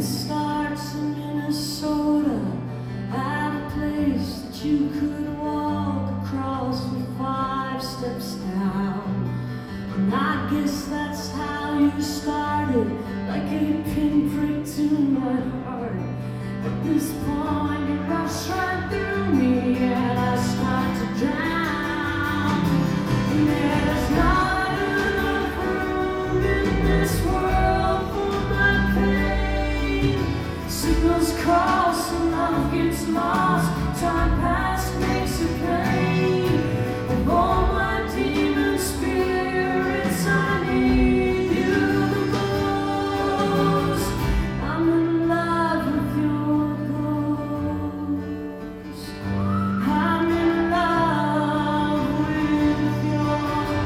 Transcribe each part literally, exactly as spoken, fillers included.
starts in Minnesota at a place that you could walk across with five steps down. And I guess that's how you started, like a pinprick to my heart. At this point you rush right through me and I start to drown. And there's not enough room in this world for my pain. Signals cross and love gets lost. Time past makes it plain. Of all my demon spirits, I need you the most. I'm in love with your ghost. I'm in love with your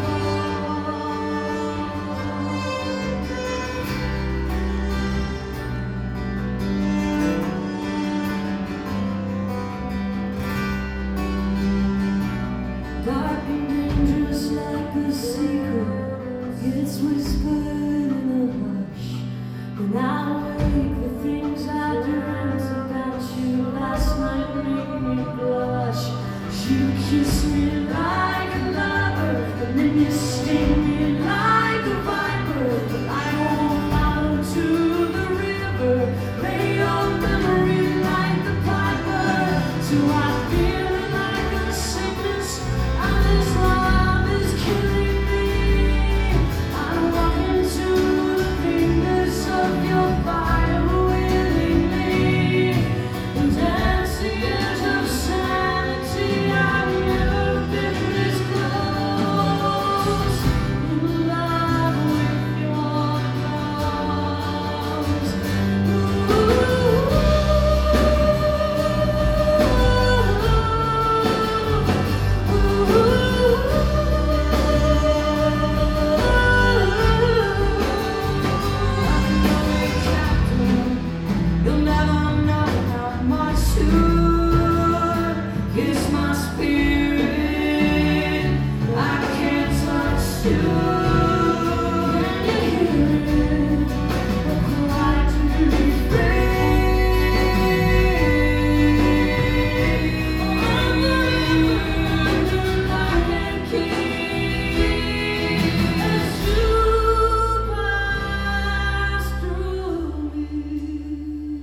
dark and dangerous like a secret. It's whispered in a hush. And I wake, the things I dreamt about you last night make me blush. You kiss me like a lover, and then you sting me like a viper. But I won't follow to the river. Lay your memory like the piper. So I feel it like a sickness. And this love is killing me. I walk into the fingers of your fire willingly. And dance the edge of sanity. I've never been this close. In love with your ghost. You'll never know how much to kiss my spirit. I can't touch you. Can you hear it? A cry to be free. I'm burning like a key as you pass through me.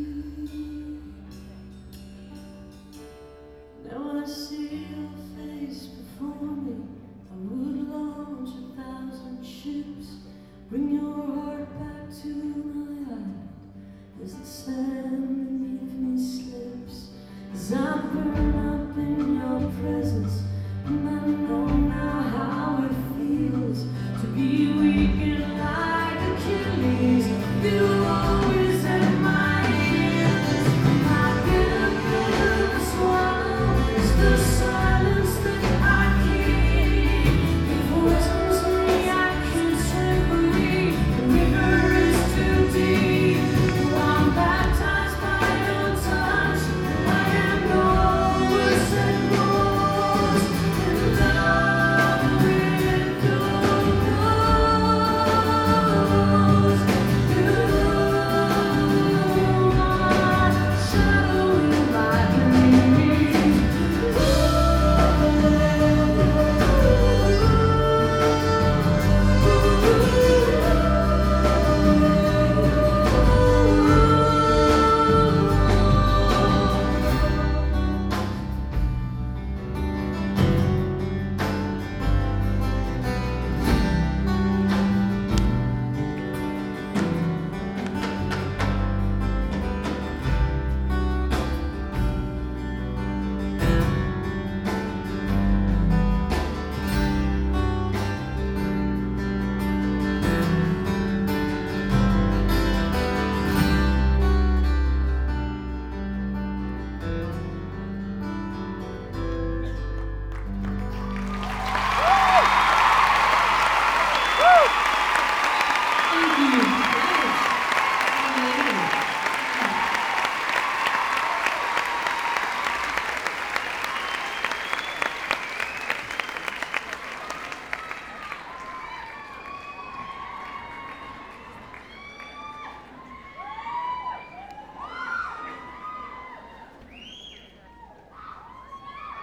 Now when I see your face before me, I would launch a thousand ships. Bring your heart back to my island as the sand beneath me slips. As I burn up in your presence, and I know now how it feels to be with